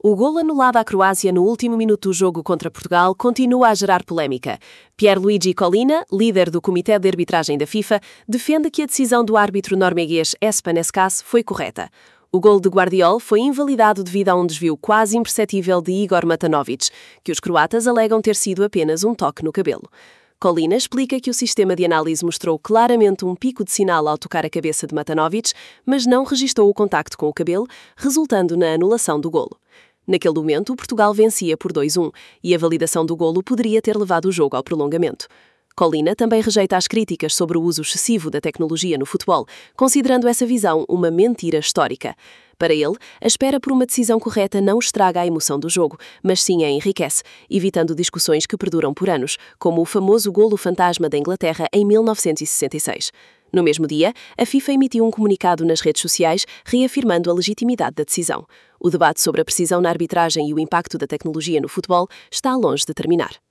O golo anulado à Croácia no último minuto do jogo contra Portugal continua a gerar polémica. Pierluigi Collina, líder do Comitê de Arbitragem da FIFA, defende que a decisão do árbitro norueguês Espen Eskås foi correta. O golo de Guardiol foi invalidado devido a um desvio quase imperceptível de Igor Matanovic, que os croatas alegam ter sido apenas um toque no cabelo. Collina explica que o sistema de análise mostrou claramente um pico de sinal ao tocar a cabeça de Matanovic, mas não registou o contacto com o cabelo, resultando na anulação do golo. Naquele momento, o Portugal vencia por 2-1 e a validação do golo poderia ter levado o jogo ao prolongamento. Collina também rejeita as críticas sobre o uso excessivo da tecnologia no futebol, considerando essa visão uma mentira histórica. Para ele, a espera por uma decisão correta não estraga a emoção do jogo, mas sim a enriquece, evitando discussões que perduram por anos, como o famoso golo fantasma da Inglaterra em 1966. No mesmo dia, a FIFA emitiu um comunicado nas redes sociais reafirmando a legitimidade da decisão. O debate sobre a precisão na arbitragem e o impacto da tecnologia no futebol está longe de terminar.